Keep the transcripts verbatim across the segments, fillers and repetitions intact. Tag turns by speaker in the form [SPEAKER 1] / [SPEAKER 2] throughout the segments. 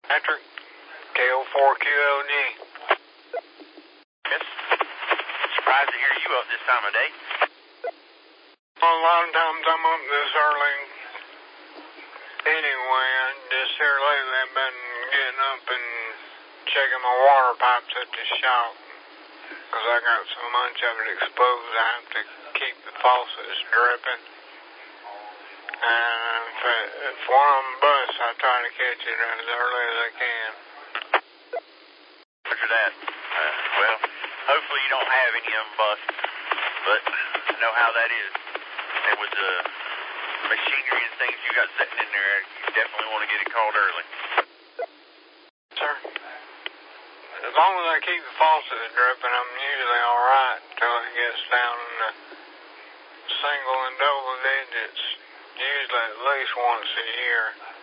[SPEAKER 1] Patrick, K O four Q L G.
[SPEAKER 2] Yes. Surprised to hear you up this time of day.
[SPEAKER 1] Well, a lot of times I'm up this early. Anyway, I just here lately I've been getting up and checking my water pipes at the shop. Because I got so much of it exposed, I have to keep the faucets dripping. And if, it, if one of them busts, I try to catch it as early as I can.
[SPEAKER 2] Roger that. Uh, well, hopefully you don't have any of them bust, but I know how that is. There was uh, machinery and things you got sitting in there. You definitely want to get it called early.
[SPEAKER 1] Sir, as long as I keep the faucets dripping, I'm usually all right until it gets down in the single and double digits. Usually at least once a year.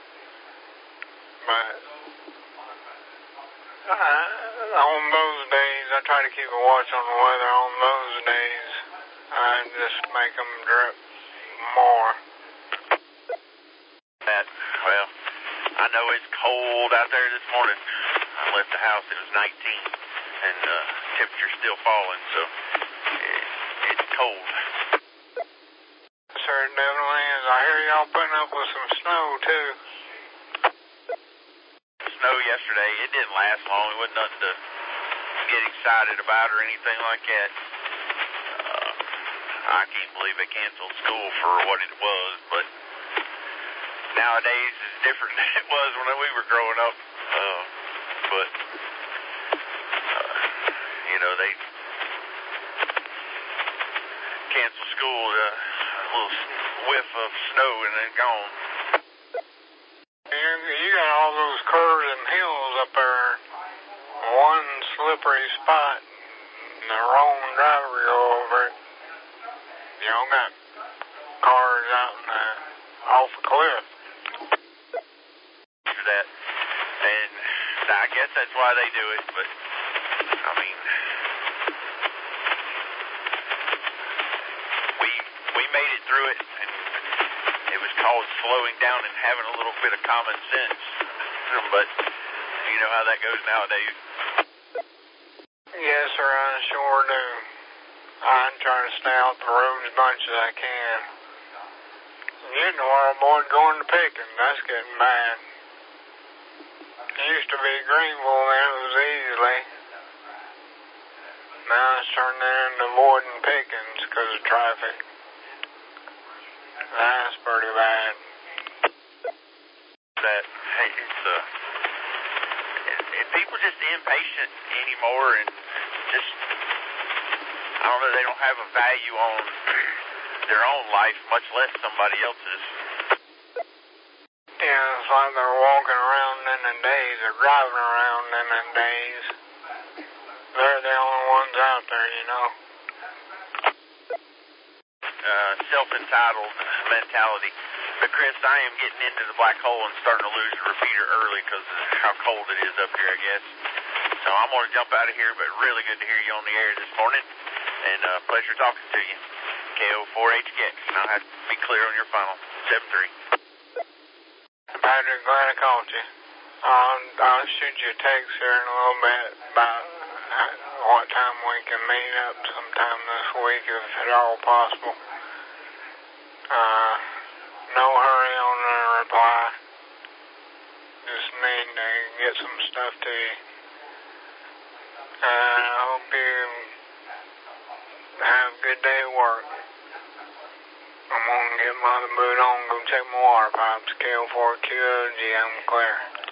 [SPEAKER 1] But uh, on those days, I try to keep a watch on the weather. On those days, I just make them drip more.
[SPEAKER 2] That, well, I know it's cold out there this morning. I left the house, it was nineteen, and uh, temperature's still falling, so it, it's cold.
[SPEAKER 1] Sir, it definitely is. I hear y'all putting up with some snow, too.
[SPEAKER 2] Snow yesterday, it didn't last long. It wasn't nothing to get excited about or anything like that. Uh, I can't believe they canceled school for what it was, but nowadays it's different than it was when we were growing up. Uh, but, uh, you know, they canceled school, uh, a little whiff of snow and then gone.
[SPEAKER 1] You, you got all those curves and hills up there. One slippery spot, and the wrong driver go over it. You all got cars out in the, off a cliff.
[SPEAKER 2] For that, and I guess that's why they do it, but, I mean, we, we made it through it, and it was called slowing down and having a little bit of common sense, but you know how that goes nowadays.
[SPEAKER 1] Yes, sir, I sure do. I'm trying to stay off the road as much as I can. Getting a lot of boys going to Pickens, that's getting bad. It used to be Greenville, and it was easily. Now it's turning into avoiding Pickens because of traffic. That's pretty bad.
[SPEAKER 2] That, hey, it's, uh, and people just impatient anymore and just, I don't know, they don't have a value on their own life, much less somebody else's.
[SPEAKER 1] Yeah, it's like they're walking around in the days, or driving around in the days. They're the only ones out there, you know.
[SPEAKER 2] Uh, self-entitled mentality. But Chris, I am getting into the black hole and starting to lose the repeater early because of how cold it is up here, I guess. So I'm going to jump out of here, but really good to hear you on the air this morning. And uh, pleasure talking to you. K O four H K X. And I'll have to be clear on your final. seven three.
[SPEAKER 1] Patrick, glad I called you. Um, I'll shoot you a text here in a little bit about what time we can meet up sometime this week, if at all possible. Uh, no hurry on the reply. Just need to get some stuff to you. Uh, I hope you have a good day at work. I'm gonna get my other boot on, go check my water pipes. K O four Q L G, I'm clear.